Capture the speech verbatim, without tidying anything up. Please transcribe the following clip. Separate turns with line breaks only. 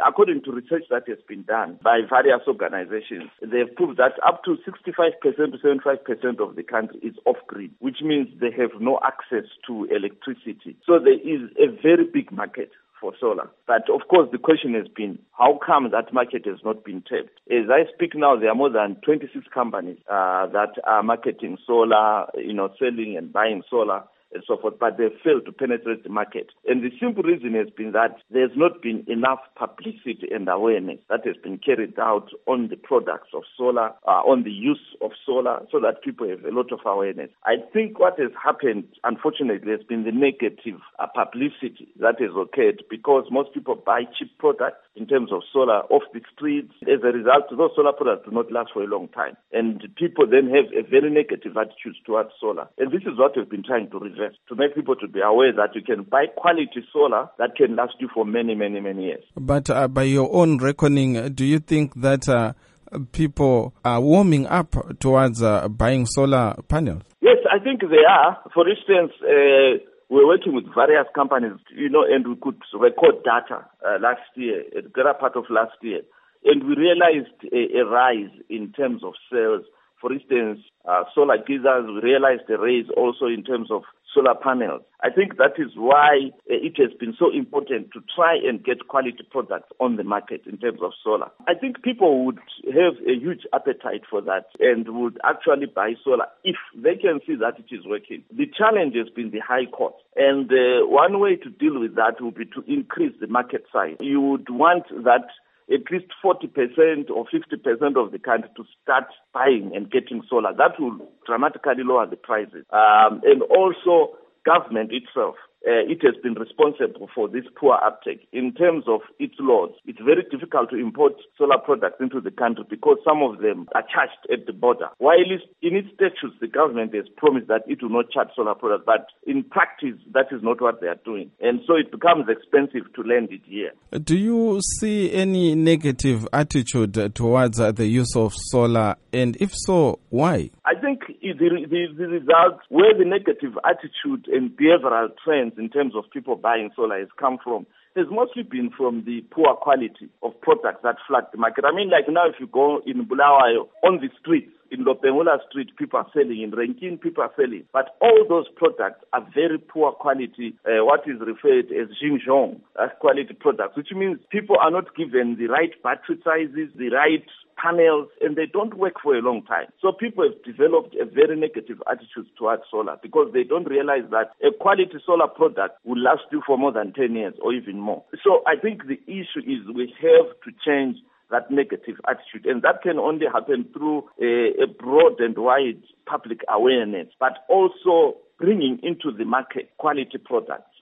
according to research that has been done by various organizations, they've proved that up to sixty-five percent to seventy-five percent of the country is off-grid, which means they have no access to electricity. So there is a very big market for solar. But of course, the question has been, how come that market has not been tapped? As I speak now, there are more than twenty-six companies uh, that are marketing solar, you know, selling and buying solar and so forth, but they failed to penetrate the market. And the simple reason has been that there's not been enough publicity and awareness that has been carried out on the products of solar, uh, on the use of solar, so that people have a lot of awareness. I think what has happened, unfortunately, has been the negative uh, publicity that has occurred, because most people buy cheap products in terms of solar off the streets. As a result, those solar products do not last for a long time. And people then have a very negative attitude towards solar. And this is what we've been trying to reverse, to make people to be aware that you can buy quality solar that can last you for many, many, many years.
But uh, by your own reckoning, do you think that uh, people are warming up towards uh, buying solar panels?
Yes, I think they are. For instance, uh, we're working with various companies, you know, and we could record data uh, last year, a greater part of last year, and we realized a, a rise in terms of sales. For instance, uh, solar geysers, we realized a rise also in terms of solar panels. I think that is why uh, it has been so important to try and get quality products on the market in terms of solar. I think people would have a huge appetite for that and would actually buy solar if they can see that it is working. The challenge has been the high cost. And uh, one way to deal with that would be to increase the market size. You would want that at least forty percent or fifty percent of the country to start buying and getting solar. That will dramatically lower the prices. Um, and also, government itself, uh, it has been responsible for this poor uptake. In terms of its laws, it's very difficult to import solar products into the country because some of them are charged at the border. While in its statutes, the government has promised that it will not charge solar products, but in practice, that is not what they are doing. And so it becomes expensive to land it here.
Do you see any negative attitude towards uh, the use of solar? And if so, why?
I think the, the, the result, where the negative attitude and behavioral trends in terms of people buying solar has come from, has mostly been from the poor quality of products that flood the market. I mean, like now if you go in Bulawayo, on the streets, in Lopengula Street, people are selling. In Renkin, people are selling. But all those products are very poor quality, uh, what is referred as Xinjiang, as quality products, which means people are not given the right battery sizes, the right panels, and they don't work for a long time. So people have developed a very negative attitude towards solar because they don't realize that a quality solar product will last you for more than ten years or even more. So I think the issue is we have to change that negative attitude, and that can only happen through a, a broad and wide public awareness, but also bringing into the market quality products.